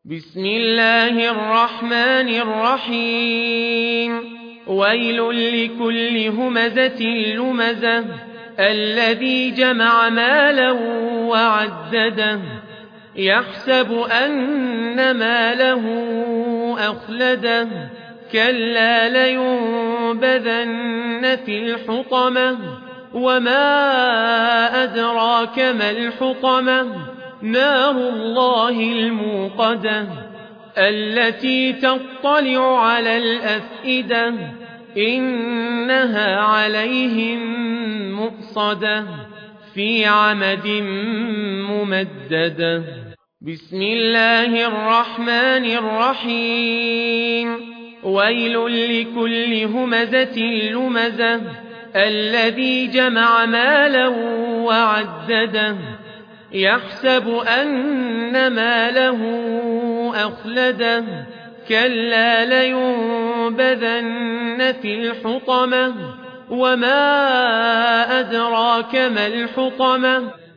بسم الله الرحمن الرحيم ويل لكل همزة لمزة الذي جمع مالا وعدده يحسب أن ماله أخلده كلا لينبذن في الحطمة وما أدراك ما الحطمة نار الله الموقدة التي تطلع على الأفئدة إنها عليهم مؤصدة في عمد ممددة بسم الله الرحمن الرحيم ويل لكل همزة لمزة الذي جمع مالا وعدده يحسب أن ماله أخلده كلا لينبذن في الحطمة وما أدراك ما الحطمة